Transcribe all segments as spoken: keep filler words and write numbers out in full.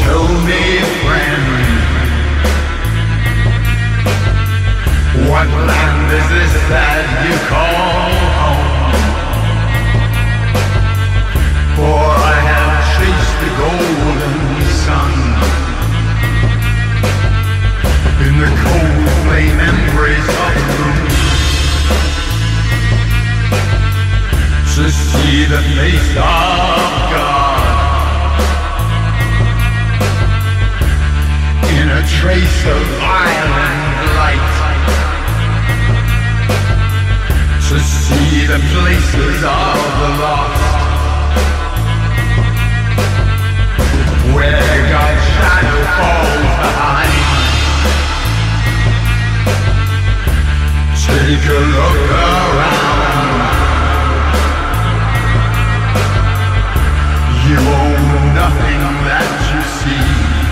tell me, friend, what land is this that you call home? For I have chased the golden sun in the cold flame embrace of the moon, to see the face of God in a trace of violent light, to see the places of the lost, where God's shadow falls behind. Take a look around. You own nothing that you see.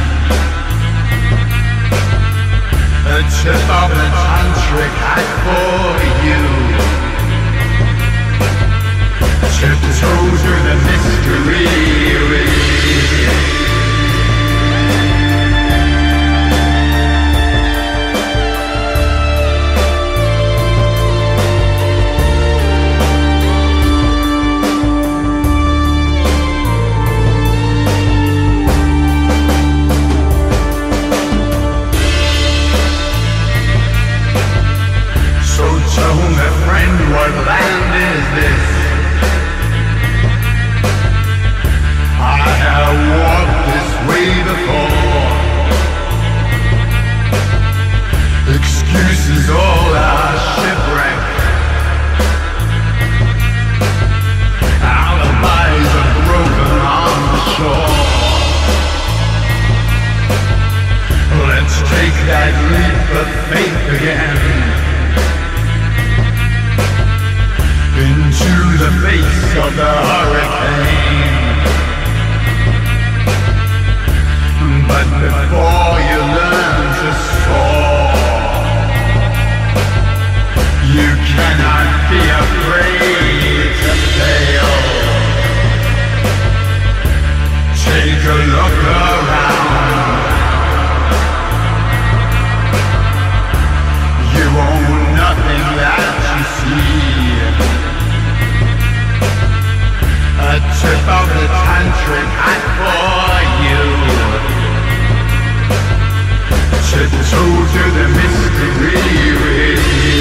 A tip of the tantric hat for you. Tiptoe through the mystery. Tell me, friend, what land is this? I have walked this way before. Excuses all our shipwreck. Alibis are broken on the shore. Let's take that leap of faith again into the face of the hurricane. But before you learn to soar, you cannot be afraid to fail. Take a look around. You own nothing that you see. A tip of the tantric hat for you. Tiptoe to the mystery.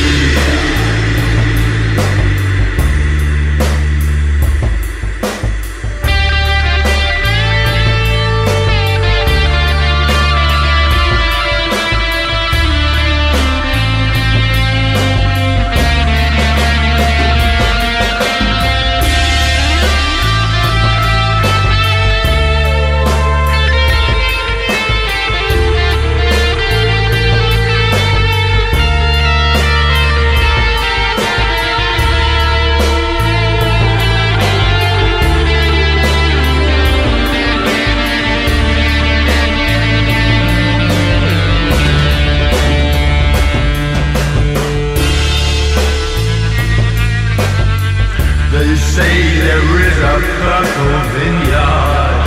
They say there is a purple vineyard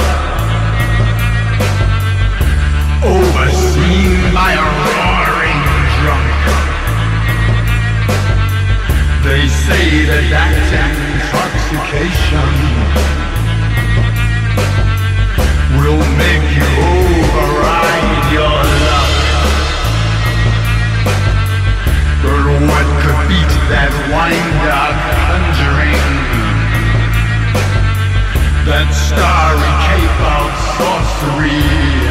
overseen by a roaring drunk. They say that that's intoxication will make you override your luck. But what could beat that wind-up conjuring? That starry cape of sorcery,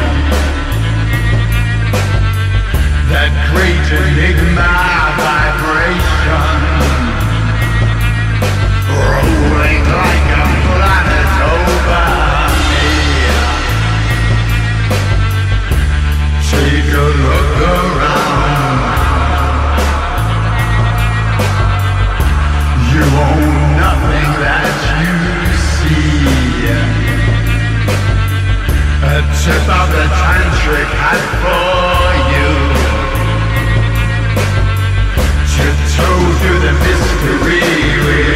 that great enigma vibration, rolling like a planet over me. Take a look around. You own nothing that you see. A tip of the tantric hat for you. Tiptoe through the mystery.